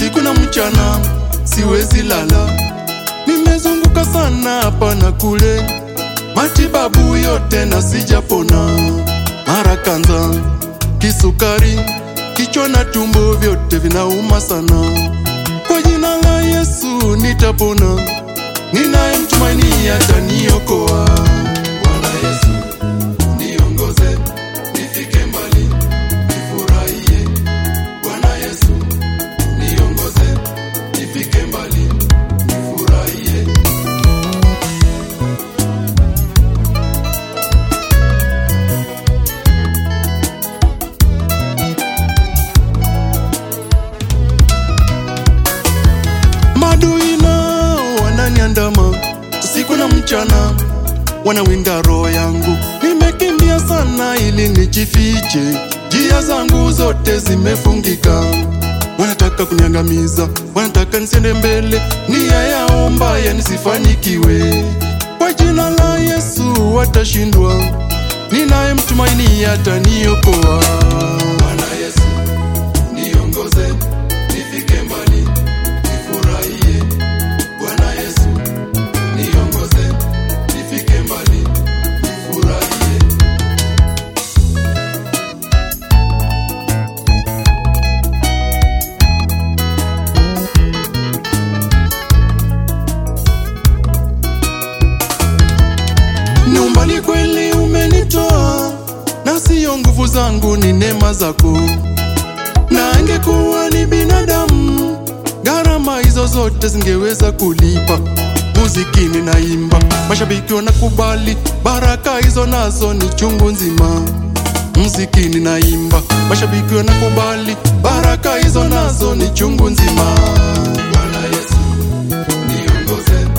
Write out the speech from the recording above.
usiku na mchana siwezi lala. Nimezunguka sana hapa na kule, matibabu yote na sijapona. Mara kanza, kisukari, kichwa na tumbo vyote vinauma sana. Kwa jina la Yesu nitapona, ninayemtumaini ataniokoa. Bwana Yesu niongoze, nifike mbali, nifurahie. Bwana Yesu niongoze, nifike mbali, nifurahie. Maadui nao wananiandama usiku na mchana, wanawinda roho yangu. Nimekimbia sana ili nijifiche, njia zangu zote zimefungika. Wanataka kuniangamiza, wanataka nisiende mbele, nia yao mbaya nisifanikiwe. Kwa jina la Yesu watashindwa, ninayemtumaini ataniokoa. Bwana Yesu niongoze, nifike mbali, nifurahie. Bwana Yesu niongoze, nifike mbali, nifurahie. Ni umbali kweli umenitoa, na siyo nguvu zangu, ni neema zako. Na angekuwa ni binadamu, gharama hizo zote zingeweza kulipa. Muzikini naimba, mashabiki wanakubali, baraka hizo nazo ni chungu nzima. Muzikini naimba, mashabiki wanakubali, baraka hizo nazo ni chungu nzima. Bwana Yesu niongoze,